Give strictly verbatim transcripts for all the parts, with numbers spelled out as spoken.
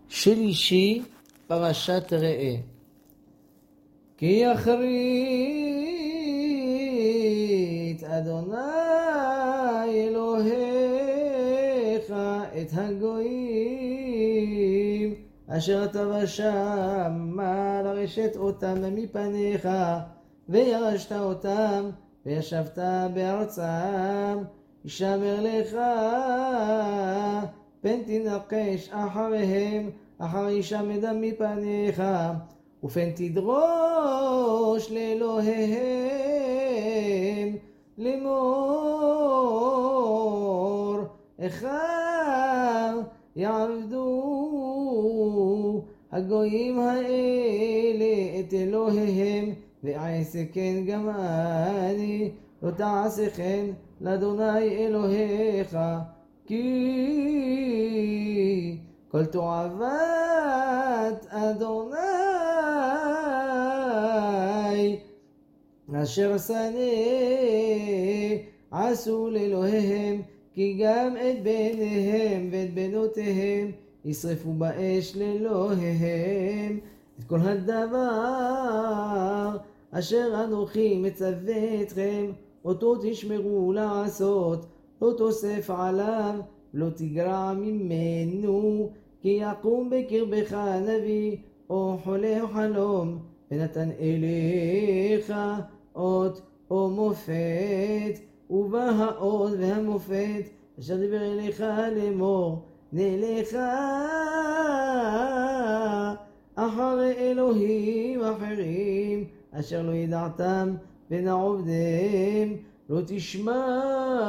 שלישי, פרשת ראה. כי אחרית אדוני אלוהיך את הגויים אשר אתה בשמה לרשת אותם מפניך, וירשת אותם וישבת בארצם. ישמר לך פן תנקש אחריהם אחר ישמדם מפניך, ופן תדרוש לאלוהיהם לאמור אחר יעבדו הגויים האלה את אלוהיהם, ועשה כן גם אני, לא תעשה כן לאדוני אלוהיך, כי כל תועבת אדוני אשר שנא עשו לאלוהיהם, כי גם את בניהם ואת בנותיהם ישרפו באש לאלוהיהם. את כל הדבר אשר אנוכי מצווה אתכם אותו תשמרו לעשות, לא תוסף עליו לא תגרע ממנו, כי יקום בקרבך נביא או חולה או חלום, ונתן אליך אות או מופת, ובא האות והמופת אשר דיבר אליך לאמור נלך אחרי אלוהים אחרים אשר לא ידעתם בין העובדים, לא תשמע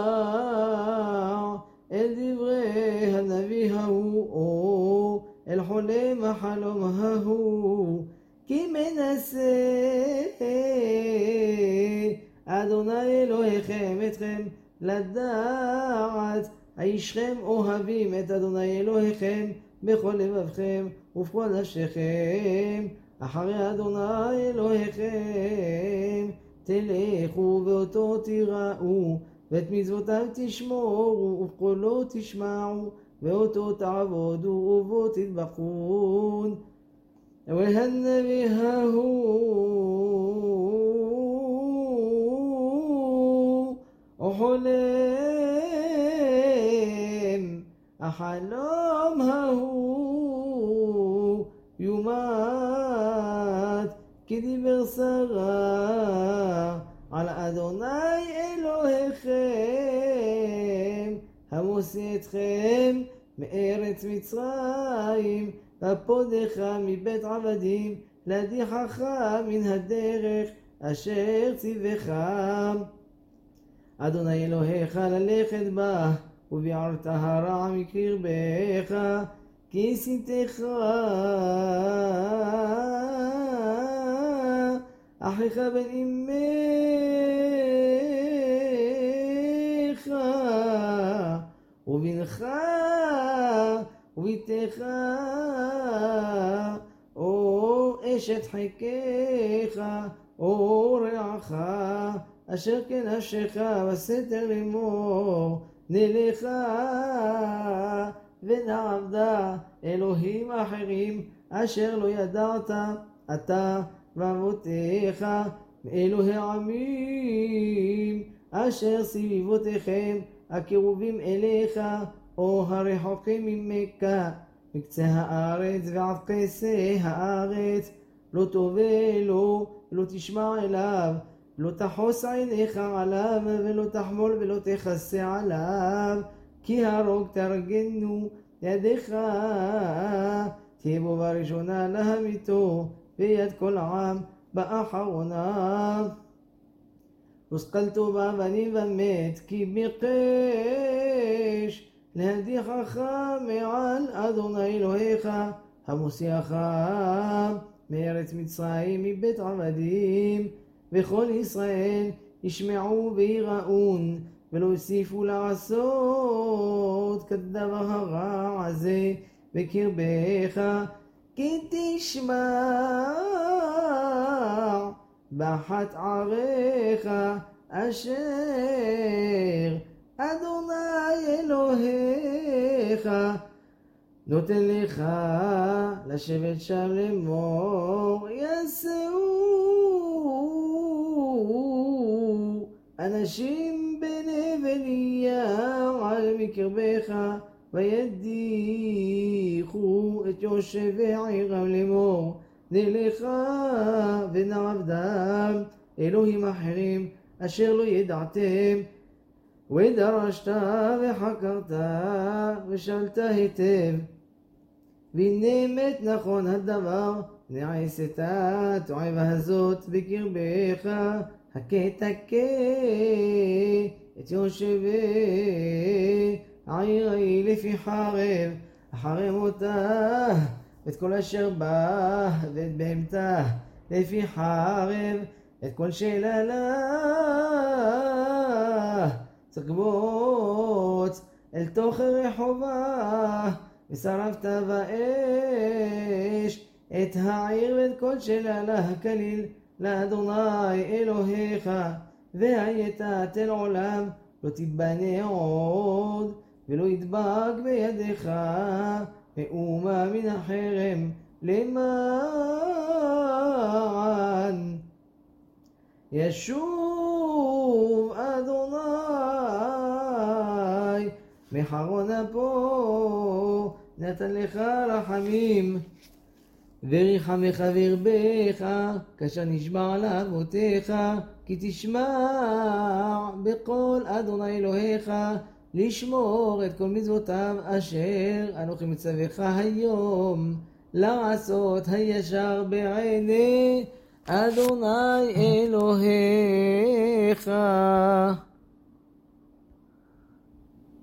אל דברי הנביא ההוא או אל חולם החלום ההוא, כי מנסה אדוני אלוהיכם אתכם לדעת הישכם אוהבים את אדוני אלוהיכם בכל לבבכם ובכל נפשכם אחרי אדוני אלוהיכם תלכו ואותו תיראו, ואת מצוותיו תשמורו ובקולו תשמעו, ואותו תעבודו ובו תטבחון. והנביא ההוא החולם החלום ההוא יומת, כי דיבר שרה על אדוני אלוהיכם המוציא אתכם מארץ מצרים, ופודך מבית עבדים, להדיחך מן הדרך אשר ציווך אדוני אלוהיך ללכת בה, וביערת הרע מקרבך, כי שנאתך אחיך בן אמך, ובנך ובתך או אשת חיקך או רעך אשר כנפשך בסתר לאמור נלך ונעבדה אלוהים אחרים אשר לא ידעת אתה ואבותיך מאלוהי עמים אשר סביבותיכם הקירובים אליך או הרחוקים ממך מקצה הארץ ועד קצה הארץ, לא תובא לו ולא תשמע אליו, לא תחוס עיניך עליו ולא תחמול ולא תכסה עליו, כי הרוג תרגנו ידיך, תהיה בו בראשונה להמיתו ויד כל העם באחרונה. וסקלתו באבנים ומת, כי ביקש להדיחך מעל אדוני אלוהיך המוציאך מארץ מצרים מבית עבדים, וכל ישראל ישמעו ויראון ולא יוסיפו לעשות כדבר הרע הזה בקרבך, כי תשמע באחת עריך אשר אדוני אלוהיך נותן לך לשבת שם לאמור, יסעו אנשים בנבל אייר על מקרבך, וידיחו את יושבי עירם לאמור, נלך ונעבדם אלוהים אחרים אשר לא ידעתם, ודרשת וחקרת ושאלת היטב, והנה מת נכון הדבר, נעשת התועבה הזאת בקרבך, הכה תכה את יושבי עירי לפי חרב, אחרי מותה ואת כל אשר בא ואת בהמתה לפי חרב, את כל שאלה תקבוץ אל תוך רחובה, ושרפת באש את העיר ואת כל שאלה הכליל לאדוני אלוהיך, והיית תל עולם לא תיבנה עוד, ולא ידבק בידיך מאומה מן החרם, למען ישוב אדוני מחרון אפו, נתן לך רחמים וריחמך והרבך, כאשר נשבע על אבותיך, כי תשמע בקול אדוני אלוהיך, לשמור את כל מצוותיו אשר אנוכי מצווך היום, לעשות הישר בעיני אדוני אלוהיך.